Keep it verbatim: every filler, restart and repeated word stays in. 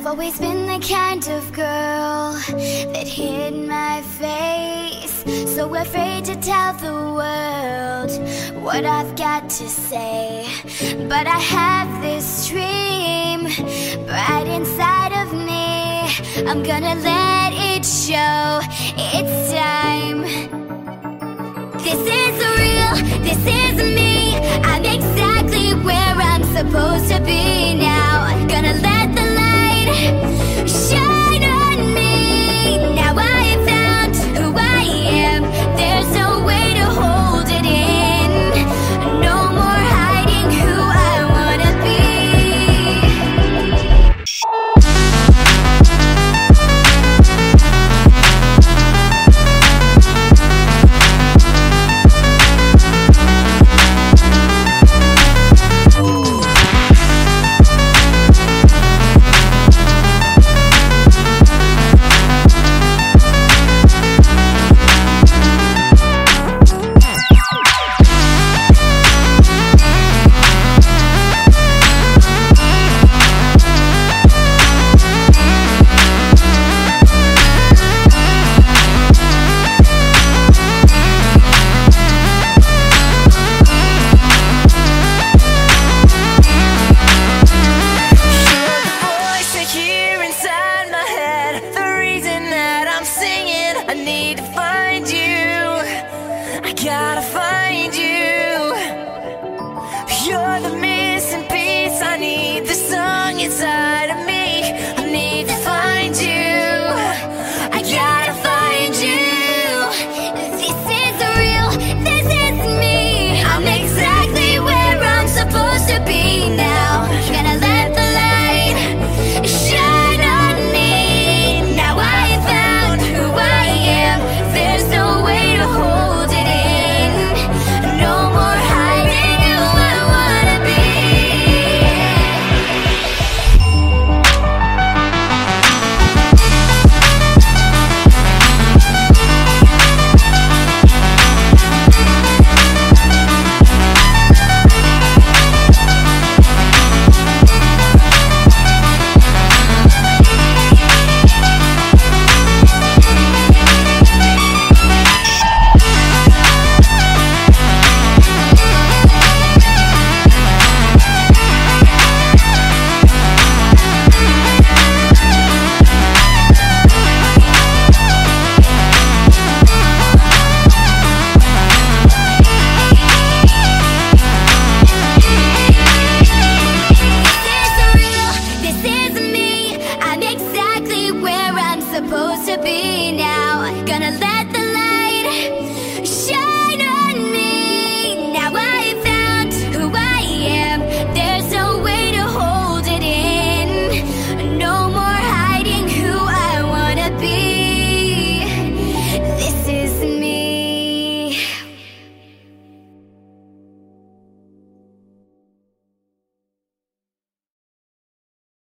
I've always been the kind of girl that hid my face, so afraid to tell the world what I've got to say. But I have this dream bright inside of me. I'm gonna let it show. It's time. This is real, this is me. I'm exactly where I'm supposed to be now. Gonna let the light shine on me. Now I have found who I am. There's no way to hold it in. No more hiding who I wanna be. Gotta find you. You're the missing piece. I need the song inside of me. I need to find you. I gotta find you. This is real, this is me. I'm exactly where I'm supposed to be now. Gonna let the light shine on me. Now I found who I am. There's no way to hold it in. Supposed to be now.